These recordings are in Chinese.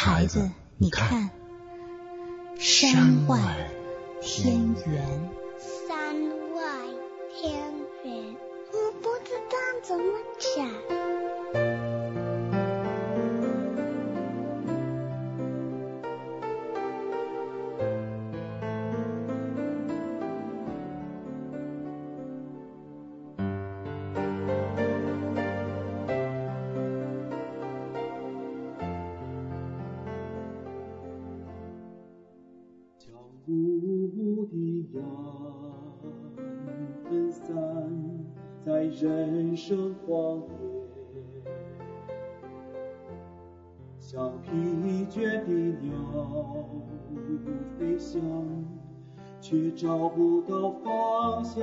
孩子，你看，山外天圆。 山外天圆，我不知道怎么讲。 在人生荒野，像疲倦的鸟飞翔，却找不到方向。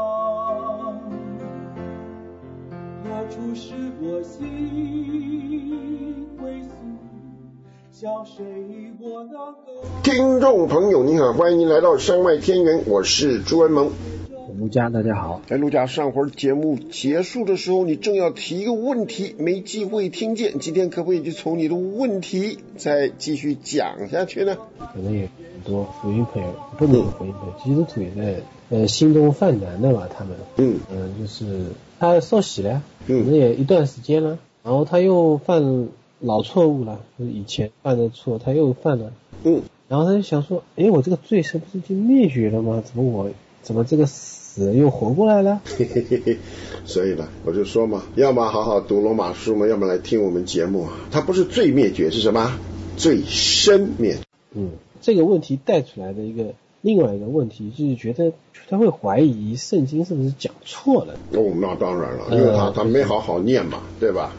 何处是我心归宿？向谁我能够？ 听众朋友您好，欢迎您来到山外天圆，我是朱文萌。 陆家，大家好。 陆家，上回节目结束的时候，你正要提一个问题，没机会听见，今天可不可以就从你的问题再继续讲下去呢？ 可能有很多福音朋友，不能福音朋友，基督徒也在心中犯难的吧，他们就是他受洗了，可能也一段时间了，然后他又犯老错误了，就是以前犯的错他又犯了，然后他就想说，我这个罪是不是就灭绝了吗？怎么这个死又活过来了？ 所以呢，我就说嘛，要么好好读罗马书嘛，要么来听我们节目。它不是罪灭绝，是什么？罪身灭绝。 这个问题带出来的另外一个问题，就是觉得他会怀疑圣经是不是讲错了。 那当然了，因为他没好好念嘛，对吧？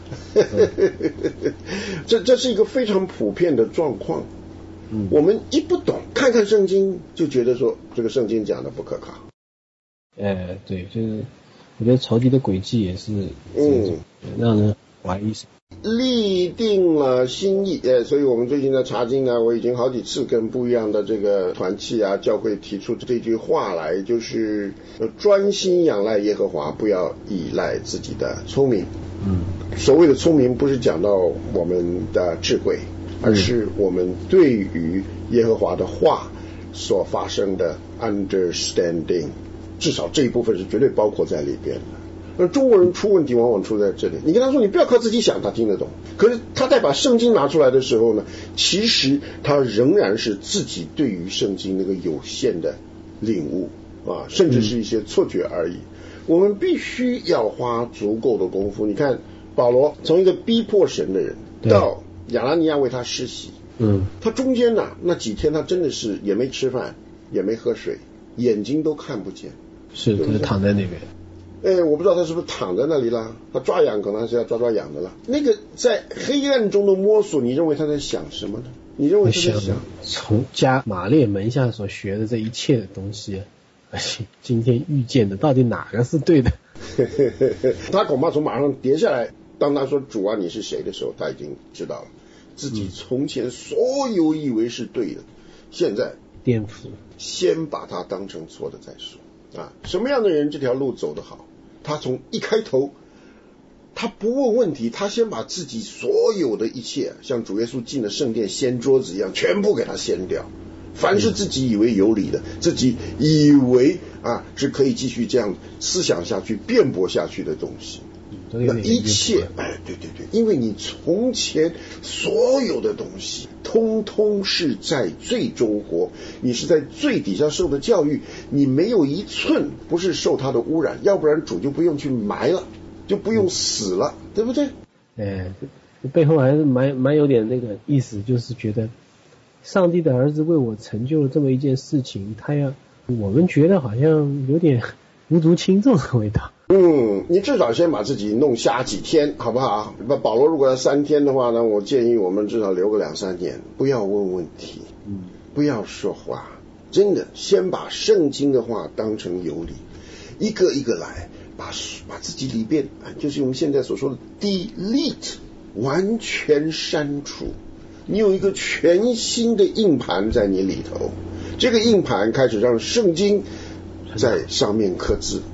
这是一个非常普遍的状况。我们一不懂，看看圣经就觉得说这个圣经讲的不可靠。 对，就是我觉得仇敌的诡计也是让人怀疑。 立定了心意，所以我们最近在查经呢，我已经好几次跟不一样的这个团契啊教会提出这句话来，就是专心仰赖耶和华，不要依赖自己的聪明。所谓的聪明不是讲到我们的智慧，而是我们对于耶和华的话所发生的 understanding， 至少这一部分是绝对包括在里边的。而中国人出问题往往出在这里，你跟他说你不要靠自己想，他听得懂，可是他在把圣经拿出来的时候呢，其实他仍然是自己对于圣经那个有限的领悟甚至是一些错觉而已。我们必须要花足够的功夫。你看保罗从一个逼迫神的人到亚拿尼亚为他施洗，他中间那几天他真的是也没吃饭也没喝水，眼睛都看不见， 是就是躺在那边。 我不知道他是不是躺在那里啦，他抓痒可能还是要抓痒的啦。那个在黑暗中的摸索，你认为他在想什么呢？你认为他在想从加马列门下所学的这一切的东西，今天遇见的到底哪个是对的？ 他恐怕从马上跌下来，当他说主啊你是谁的时候，他已经知道了自己从前所有以为是对的，现在颠覆， 先把它当成错的再说。什么样的人这条路走得好？他从一开头他不问问题，他先把自己所有的一切，像主耶稣进了圣殿掀桌子一样，全部给他掀掉。凡是自己以为有理的，自己以为是可以继续这样思想下去辩驳下去的东西，那一切对，因为你从前所有的东西通通是在罪中活，你是在罪底下受的教育，你没有一寸不是受它的污染，要不然主就不用去埋了，就不用死了，对不对？ 背后还是蛮有点那个意思，就是觉得上帝的儿子为我成就了这么一件事情，我们觉得好像有点无足轻重的味道。 你至少先把自己弄瞎几天好不好？保罗如果要3天的话呢，我建议我们至少留个2-3年，不要问问题，不要说话，真的先把圣经的话当成有理，一个一个来，把自己里边就是我们现在所说的 delete 完全删除，你有一个全新的硬盘在你里头，这个硬盘开始让圣经在上面刻字，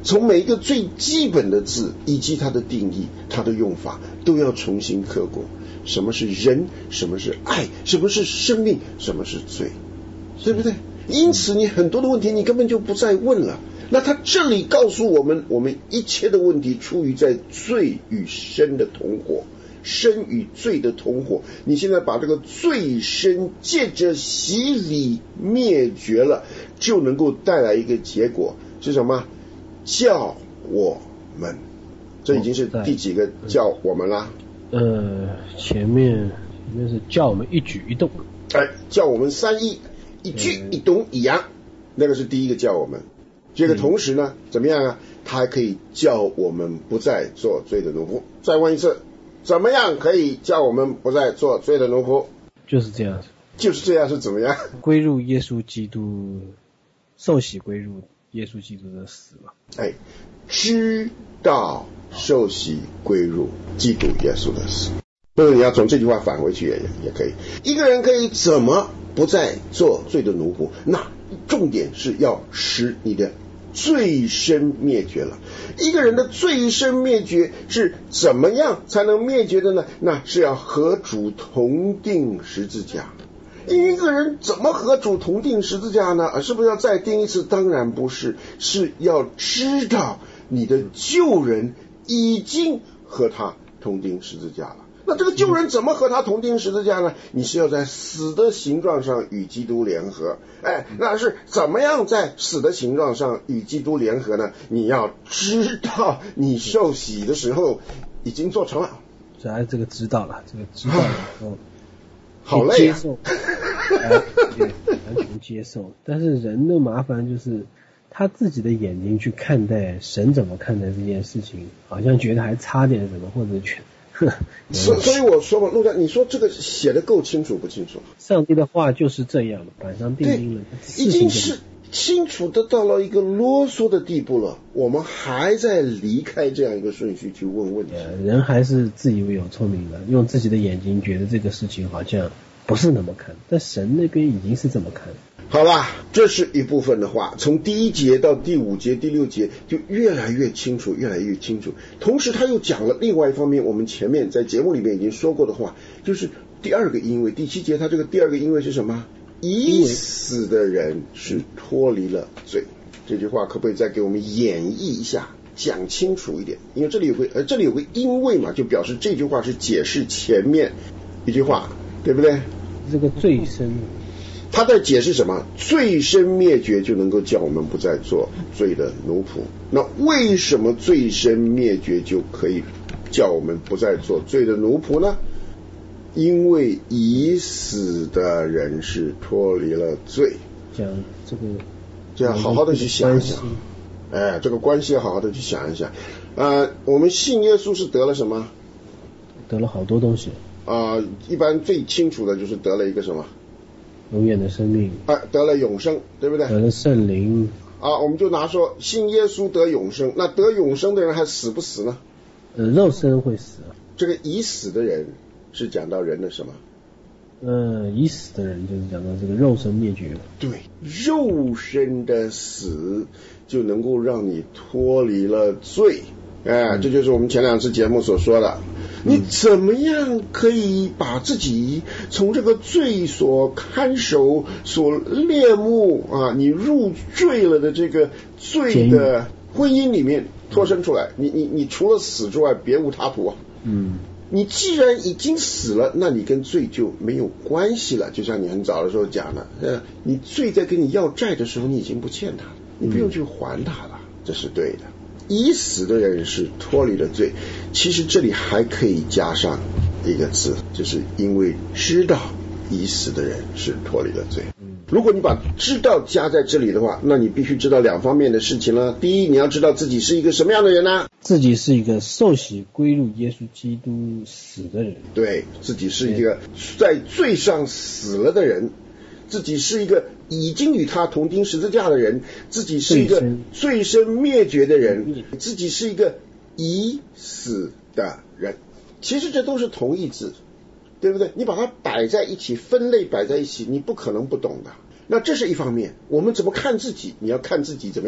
从每一个最基本的字以及它的定义、它的用法都要重新刻过。什么是人？什么是爱？什么是生命？什么是罪？对不对？因此你很多的问题你根本就不再问了。那他这里告诉我们，我们一切的问题出于在罪与生的同伙，生与罪的同伙。你现在把这个罪生借着洗礼灭绝了，就能够带来一个结果是什么？叫我们。这已经是第几个叫我们啦？ 前面是叫我们一举一动， 叫我们三一，一举一动一扬，那个是第一个叫我们。这个同时呢，怎么样啊？它还可以叫我们不再做罪的奴仆。再问一次，怎么样可以叫我们不再做罪的奴仆？ 就是这样。 就是这样是怎么样？ 归入耶稣基督，受洗归入耶稣基督的死嘛。 知道受洗归入基督耶稣的死。或者你要从这句话返回去也可以。一个人可以怎么不再做罪的奴仆？那重点是要使你的罪身灭绝了。一个人的罪身灭绝是怎么样才能灭绝的呢？那是要和主同定十字架。一个人怎么和主同定十字架呢？是不是要再定一次？当然不是，是要知道你的旧人已经和他同定十字架了。那这个旧人怎么和他同定十字架呢？你是要在死的形状上与基督联合。那是怎么样在死的形状上与基督联合呢？你要知道你受洗的时候已经做成了。 主要这个知道了，这个知道了以后好累啊， 接受，完全接受。但是人的麻烦就是他自己的眼睛去看待神怎么看待这件事情，好像觉得还差点什么，或者所以我说嘛，陆家，你说这个写的够清楚不清楚？ 上帝的话就是这样的，板上钉钉了， 已经是清楚的到了一个啰嗦的地步了。我们还在离开这样一个顺序去问问题。 人还是自以为有聪明的，用自己的眼睛觉得这个事情好像不是那么看，但神那边已经是这么看。 好吧，这是一部分的话，从第1节到第5节、第6节就越来越清楚，越来越清楚。同时他又讲了另外一方面，我们前面在节目里面已经说过的话，就是第2个因为。第7节他这个第2个因为是什么？已死的人是脱离了罪。这句话可不可以再给我们演绎一下，讲清楚一点？因为这里有个因为嘛，就表示这句话是解释前面一句话，对不对？ 这个罪身， 他在解释什么？罪身灭绝就能够叫我们不再做罪的奴仆。那为什么罪身灭绝就可以叫我们不再做罪的奴仆呢？因为已死的人是脱离了罪。 讲这样好好的去想一想。这个关系要好好的去想一想。我们信耶稣是得了什么？ 得了好多东西。 一般最清楚的就是得了一个什么？ 永远的生命。 得了永生，对不对？ 得了圣灵。 我们就拿说信耶稣得永生，那得永生的人还死不死呢？ 肉身会死。 这个已死的人是讲到人的什么？ 已死的人就是讲到这个肉身灭绝。 对，肉身的死就能够让你脱离了罪。这就是我们前2次节目所说的。你怎么样可以把自己从这个罪所看守、所猎目你入罪了的这个罪的婚姻里面脱身出来？你除了死之外别无他途啊。你既然已经死了，那你跟罪就没有关系了。就像你很早的时候讲的，你罪在跟你要债的时候，你已经不欠他了，你不用去还他了，这是对的。已死的人是脱离了罪。其实这里还可以加上一个字，就是因为知道已死的人是脱离了罪。如果你把知道加在这里的话，那你必须知道2方面的事情了。第一，你要知道自己是一个什么样的人呢？ 自己是一个受洗归入耶稣基督死的人。 对，自己是一个在罪上死了的人，自己是一个已经与他同钉十字架的人，自己是一个罪身灭绝的人，自己是一个已死的人。其实这都是同义字，对不对？你把它摆在一起，分类摆在一起，你不可能不懂的。那这是一方面。我们怎么看自己？你要看自己怎么样？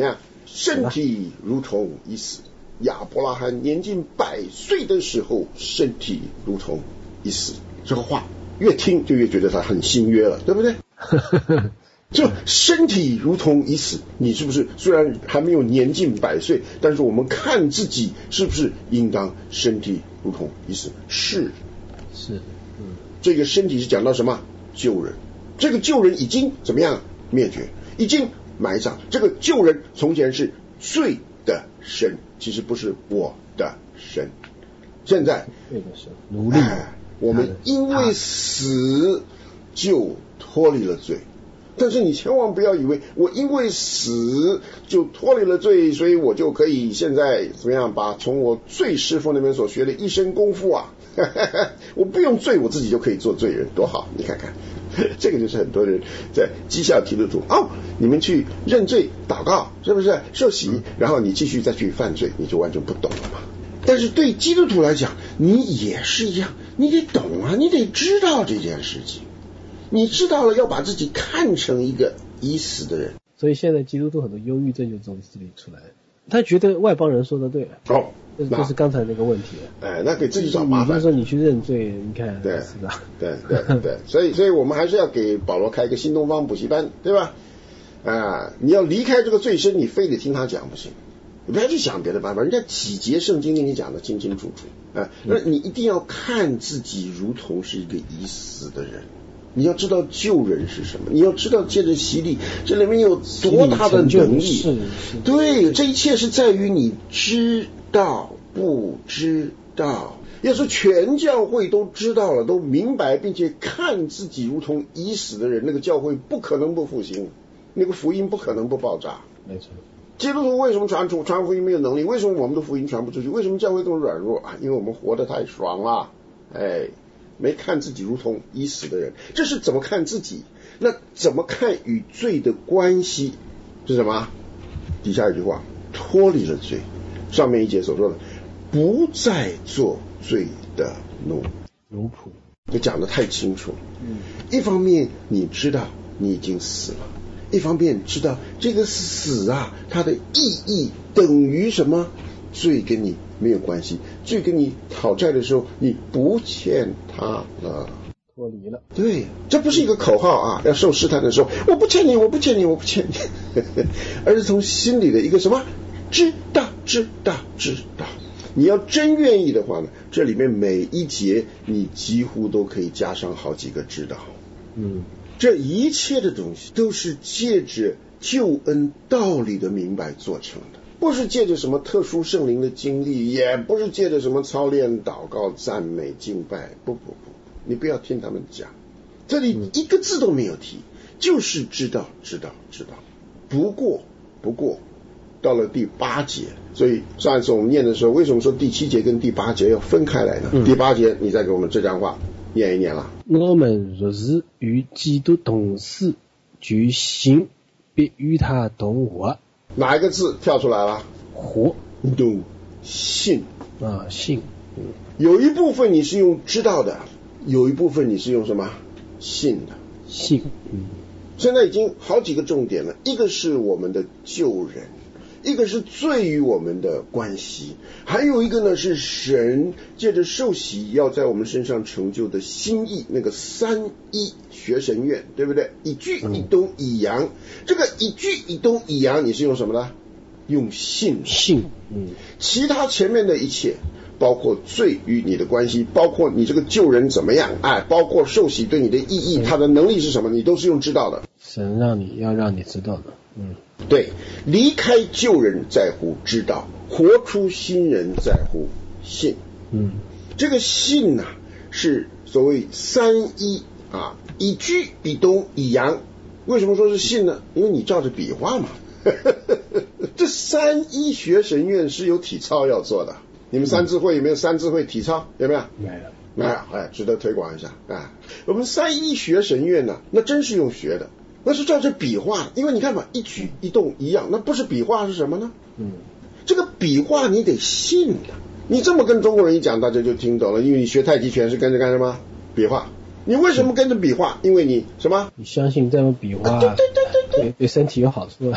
身体如同已死。亚伯拉罕年近100岁的时候，身体如同已死。这个话越听就越觉得他很新约了，对不对？就身体如同已死，你是不是虽然还没有年近100岁，但是我们看自己是不是应当身体如同已死？是，这个身体是讲到什么？旧人。这个旧人已经怎么样？灭绝，已经埋葬。这个旧人从前是罪的身，其实不是我的身。现在奴隶， 我们因为死就脱离了罪。但是你千万不要以为我因为死就脱离了罪，所以我就可以现在怎么样把从我罪师傅那边所学的一身功夫啊我不用罪我自己就可以做罪人，多好。你看看这个就是很多人在讥笑基督徒你们去认罪祷告，是不是受洗，然后你继续再去犯罪，你就完全不懂了嘛。但是对基督徒来讲，你也是一样，你得懂啊，你得知道这件事情，你知道了要把自己看成一个已死的人。 所以现在基督徒很多忧郁症就从这里出来，他觉得外邦人说的对，这是刚才那个问题。 那给自己找麻烦。 你就说你去认罪，你看对是吧？ 对，所以我们还是要给保罗开一个新东方补习班，对吧？你要离开这个罪身，你非得听他讲不行，你不要去想别的办法，人家几节圣经跟你讲的清清楚楚那你一定要看自己如同是一个已死的人。你要知道救人是什么，你要知道借着洗礼这里面有多大的能力。对，这一切是在于你知道不知道。要是全教会都知道了，都明白，并且看自己如同已死的人，那个教会不可能不复兴，那个福音不可能不爆炸。 没错。 基督徒为什么传福音没有能力？为什么我们的福音传不出去？为什么教会这么软弱因为我们活得太爽了。没看自己如同已死的人。这是怎么看自己？那怎么看与罪的关系？是什么？底下一句话，脱离了罪。上面一节所说的，不再做罪的奴仆，就讲得太清楚。一方面你知道你已经死了，一方面知道这个死它的意义等于什么？罪跟你没有关系，罪跟你讨债的时候你不欠他了， 脱离了。对， 这不是一个口号要受试探的时候我不欠你我不欠你我不欠你而是从心里的一个什么知道。你要真愿意的话呢，这里面每一节你几乎都可以加上好几个知道。这一切的东西都是借着救恩道理的明白做成的，不是借着什么特殊圣灵的经历，也不是借着什么操练祷告赞美敬拜，不，你不要听他们讲，这里一个字都没有提，就是知道。不过到了第8节，所以上一次我们念的时候，为什么说第7节跟第8节要分开来呢？第8节你再给我们这张话念一念了。 我们若是与基督同死，就信必与他同活。 哪一个字跳出来了？ 活。 信信。 有一部分你是用知道的，有一部分你是用什么？信的。 信。 现在已经好几个重点了，一个是我们的救人，一个是罪与我们的关系，还有一个呢是神借着受洗要在我们身上成就的心意，那个3一学神愿，对不对？一举一动一扬，这个一举一动一扬你是用什么呢？用信。其他前面的一切，包括罪与你的关系，包括你这个救人怎么样，包括受洗对你的意义，它的能力是什么，你都是用知道的。 神让你知道的。 对，离开救人在乎知道，活出新人在乎信。这个信是所谓3一一举一动一扬。为什么说是信呢？因为你照着笔画嘛这3一学神愿是有体操要做的。你们三字会有没有三字会体操？有没有？没有。值得推广一下我们3一学神愿那真是用学的，那是照着笔画，因为你看嘛，一举一动一样，那不是笔画是什么呢？这个笔画你得信的。你这么跟中国人一讲，大家就听懂了，因为你学太极拳是跟着干什么？笔画。你为什么跟着笔画？因为你什么？ 你相信这样笔画对身体有好处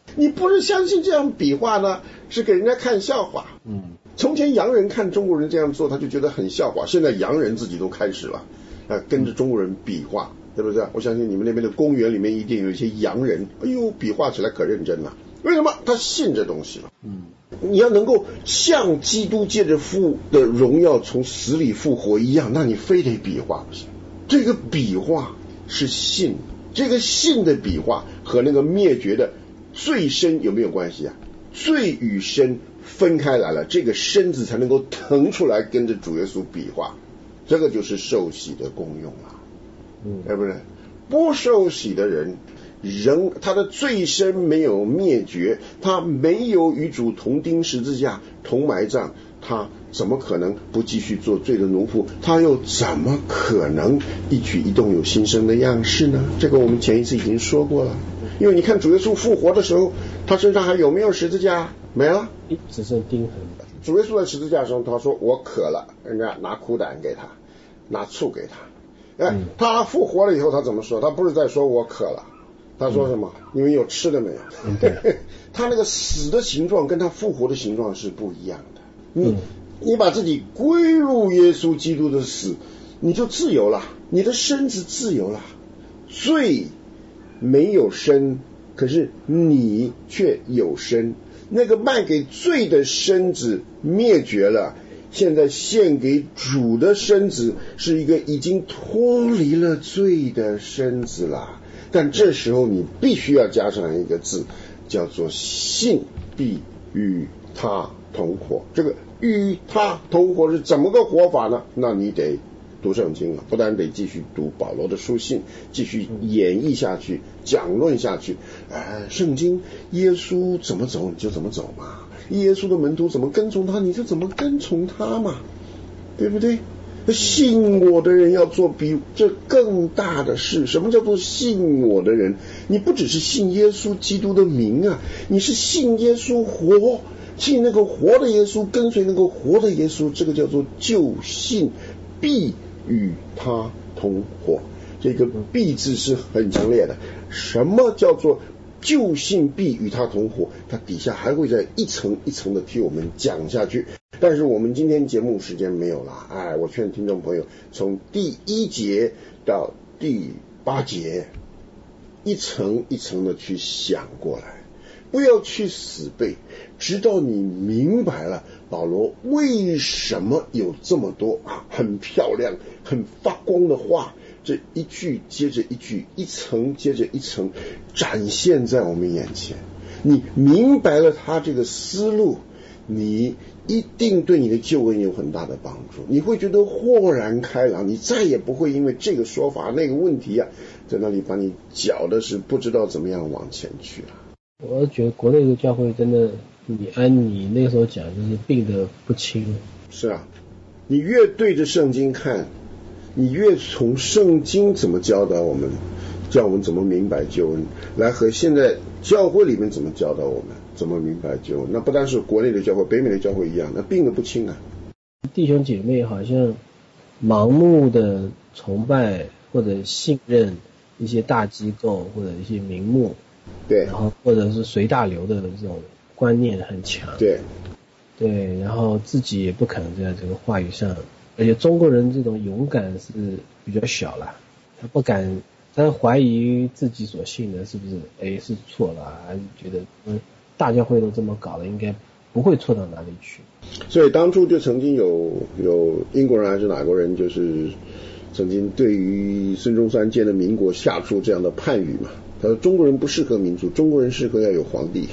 你不是相信这样比划呢，是给人家看笑话。从前洋人看中国人这样做，他就觉得很笑话，现在洋人自己都开始了跟着中国人比划，对不对？我相信你们那边的公园里面一定有一些洋人，哎呦，比划起来可认真了。为什么？他信这东西了。你要能够像基督借着父的荣耀从死里复活一样，那你非得比划不行。这个比划是信，这个信的比划和那个灭绝的罪身有没有关系啊？罪与身分开来了，这个身子才能够腾出来跟着主耶稣比划，这个就是受洗的功用了，对不对？不受洗的人，他的罪身没有灭绝，他没有与主同钉十字架同埋葬，他怎么可能不继续做罪的奴仆？他又怎么可能一举一动有新生的样式呢？这个我们前一次已经说过了。因为你看主耶稣复活的时候，他身上还有没有十字架？没了， 只剩钉痕。 主耶稣在十字架上，他说我渴了，人家拿苦胆给他，拿醋给他。他复活了以后他怎么说？他不是在说我渴了，他说什么？你们有吃的没有？他那个死的形状跟他复活的形状是不一样的。你把自己归入耶稣基督的死，你就自由了，你的身子自由了。罪没有身，可是你却有身。那个卖给罪的身子灭绝了，现在献给主的身子是一个已经脱离了罪的身子了。但这时候你必须要加上一个字，叫做信必与他同活。这个与他同活是怎么个活法呢？那你得读圣经了，不但得继续读保罗的书信，继续演绎下去，讲论下去。圣经耶稣怎么走你就怎么走嘛，耶稣的门徒怎么跟从他你就怎么跟从他嘛，对不对？信我的人要做比这更大的事。什么叫做信我的人？你不只是信耶稣基督的名啊，你是信耶稣活，信那个活的耶稣，跟随那个活的耶稣，这个叫做就信必与他同活。这个必字是很强烈的。什么叫做就信必与他同活？它底下还会再一层一层的替我们讲下去。但是我们今天节目时间没有了，我劝听众朋友从第1节到第8节一层一层的去想过来，不要去死背，直到你明白了保罗为什么有这么多很漂亮很发光的话，这一句接着一句，一层接着一层展现在我们眼前。你明白了他这个思路，你一定对你的救恩有很大的帮助，你会觉得豁然开朗，你再也不会因为这个说法那个问题在那里把你搅的是不知道怎么样往前去了。 我觉得国内的教会真的，按你那个时候讲，就是病得不轻。 是啊，你越对着圣经看，你越从圣经怎么教导我们，叫我们怎么明白救恩，来和现在教会里面怎么教导我们怎么明白救恩。那不单是国内的教会，北美的教会一样，那病得不轻啊。 弟兄姐妹好像盲目的崇拜或者信任一些大机构或者一些名目， 对， 然后或者是随大流的这种观念很强，对，然后自己也不肯在这个话语上，而且中国人这种勇敢是比较小了，他不敢，他怀疑自己所信的是不是是错了，还是觉得大教会都这么搞了，应该不会错到哪里去。 所以当初就曾经有英国人还是哪国人，就是曾经对于孙中山建的民国下出这样的判语嘛，他说中国人不适合民主，中国人适合要有皇帝。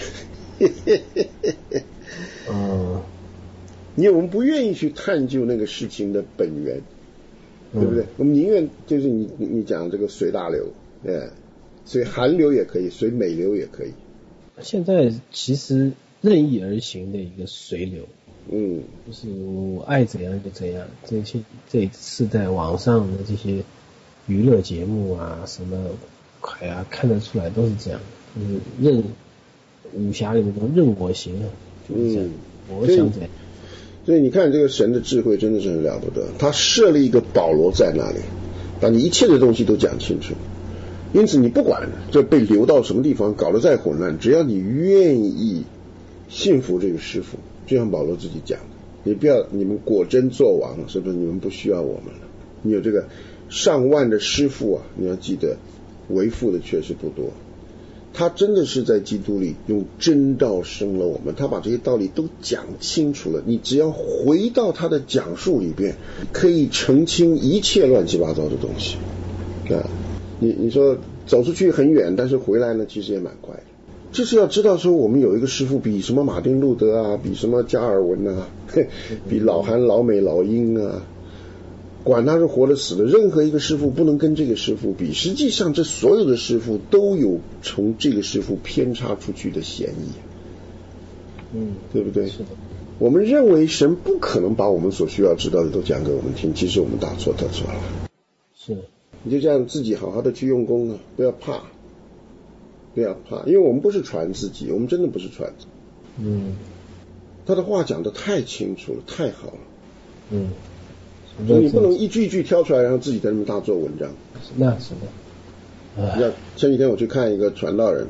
因为我们不愿意去探究那个事情的本源，对不对？我们宁愿就是你讲这个随大流，随韩流也可以，随美流也可以。 现在其实任意而行的一个随流，就是我爱怎样就怎样。这一次在网上的这些娱乐节目啊，什么看得出来都是这样，就是武侠里面的任我行就是这样，我想怎样。 所以你看这个神的智慧真的是很了不得，他设立一个保罗在那里，把你一切的东西都讲清楚， 因此你不管这被流到什么地方，搞得再混乱，只要你愿意信服这个师父，就像保罗自己讲的，你不要你们果真做王，是不是你们不需要我们了？你有这个上万的师父啊，你要记得为父的确实不多。他真的是在基督里用真道生了我们，他把这些道理都讲清楚了，你只要回到他的讲述里边，可以澄清一切乱七八糟的东西啊。你说走出去很远，但是回来呢其实也蛮快的。就是要知道说我们有一个师父比什么马丁路德啊，比什么加尔文啊，比老韩老美老英啊，管他是活的死的，任何一个师父不能跟这个师父比。实际上这所有的师父都有从这个师父偏差出去的嫌疑，对不对？ 是的。我们认为神不可能把我们所需要知道的都讲给我们听，其实我们大错特错了。 是， 你就这样自己好好的去用功啊，不要怕，不要怕，因为我们不是传自己，我们真的不是传自己。他的话讲得太清楚了，太好了。所以你不能一句一句挑出来，然后自己在那边大做文章。 那是的。 要前几天我去看一个传道人，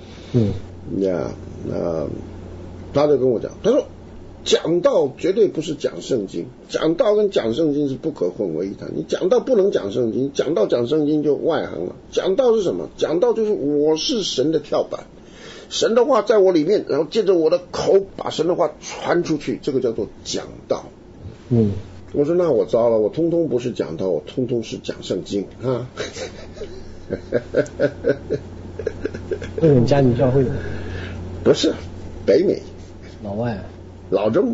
他就跟我讲，他说讲道绝对不是讲圣经，讲道跟讲圣经是不可混为一谈。你讲道不能讲圣经，讲道讲圣经就外行了。讲道是什么？讲道就是我是神的跳板，神的话在我里面，然后借着我的口把神的话传出去，这个叫做讲道。我说那我糟了，我通通不是讲道，我通通是讲圣经啊。 为什么加你教会的？ 不是，北美老外老中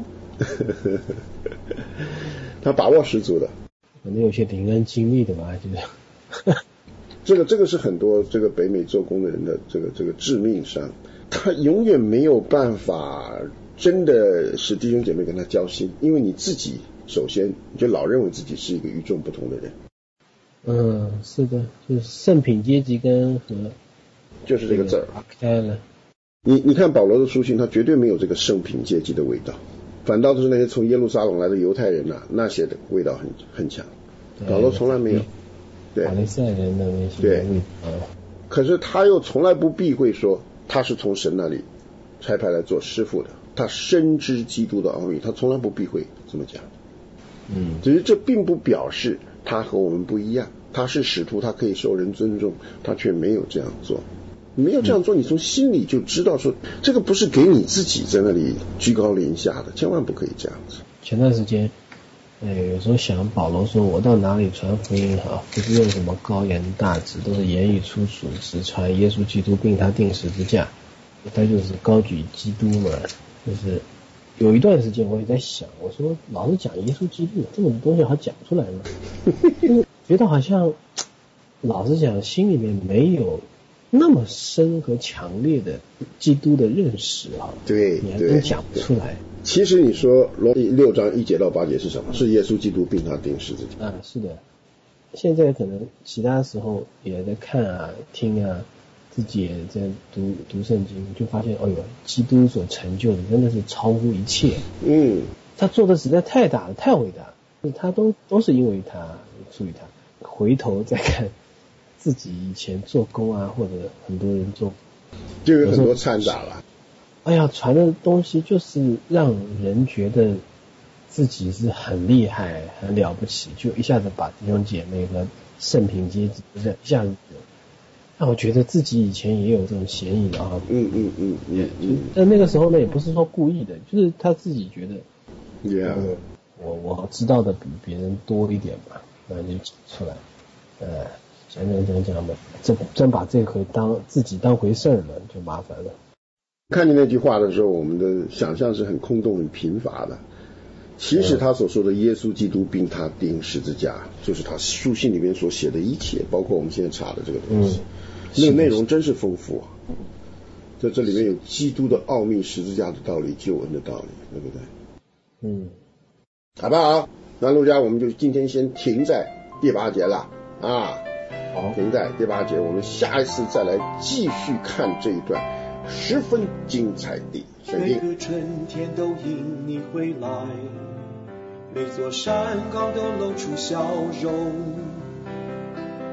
他把握十足的， 可能有些灵恩经历的吧，就是这个是很多这个北美做工的人的这个致命伤，他永远没有办法真的使弟兄姐妹跟他交心，因为你自己首先你就老认为自己是一个与众不同的人。 是的，就是圣品阶级跟和就是这个字儿开了。 你看保罗的书信，他绝对没有这个圣品阶级的味道，反倒是那些从耶路撒冷来的犹太人那些的味道很强。保罗从来没有，对， 法利赛人的那些味道。 可是他又从来不避讳说他是从神那里差派来做师傅的，他深知基督的奥秘，他从来不避讳这么讲。只是这并不表示他和我们不一样，他是使徒，他可以受人尊重，他却没有这样做。你没有这样做，你从心里就知道说这个不是给你自己在那里居高临下的，千万不可以这样子。 前段时间有时候想保罗说我到哪里传福音不是用什么高言大志，都是言语粗俗，只传耶稣基督并他钉十字架，他就是高举基督嘛。就是有一段时间我也在想，我说老是讲耶稣基督，这么多东西好讲出来吗？觉得好像老实讲心里面没有那么深和强烈的基督的认识对， 你还真讲不出来。 其实你说罗马6章1节到8节是什么？是耶稣基督并他钉十字架。 是的。现在可能其他时候也在看听自己也在读圣经，就发现基督所成就的真的是超乎一切。他做的实在太大了，太伟大了，他都是因为他出于他。回头再看自己以前做工或者很多人做， 就有很多掺杂了。 传的东西就是让人觉得自己是很厉害很了不起，就一下子把弟兄姐妹和圣品阶级一下子让我觉得自己以前也有这种嫌疑的但那个时候呢也不是说故意的，就是他自己觉得我知道的比别人多一点嘛，然后就讲出来。讲的，真把这回自己当回事了，就麻烦了。 看见那句话的时候，我们的想象是很空洞很贫乏的。其实他所说的耶稣基督并他钉十字架，就是他书信里面所写的一切，包括我们现在查的这个东西。那个内容真是丰富在这里面有基督的奥秘，十字架的道理，救恩的道理，对不对？好不好？那陆家我们就今天先停在第8节了停在第8节，我们下一次再来继续看这一段十分精彩的圣经。 每个春天都因你回来，每座山高都露出笑容，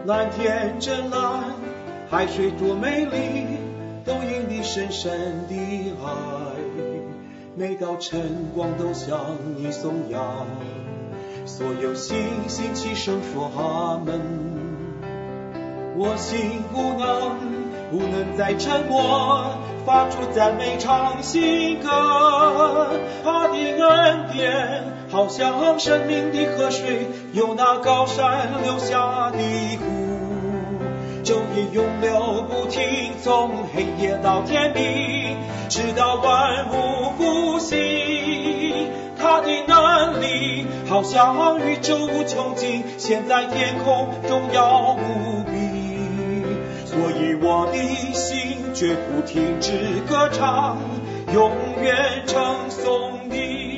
蓝天真蓝，海水多美丽，都因你深深的爱。每道晨光都向你颂扬，所有星星齐声说阿门。我心不能再沉默，发出赞美唱新歌。他的恩典好像生命的河水，由那高山流下的湖，昼夜永流不停，从黑夜到天明，直到万物复兴。他的能力好像宇宙无穷尽，现在天空荣耀无比。所以我的心绝不停止歌唱，永远称颂你。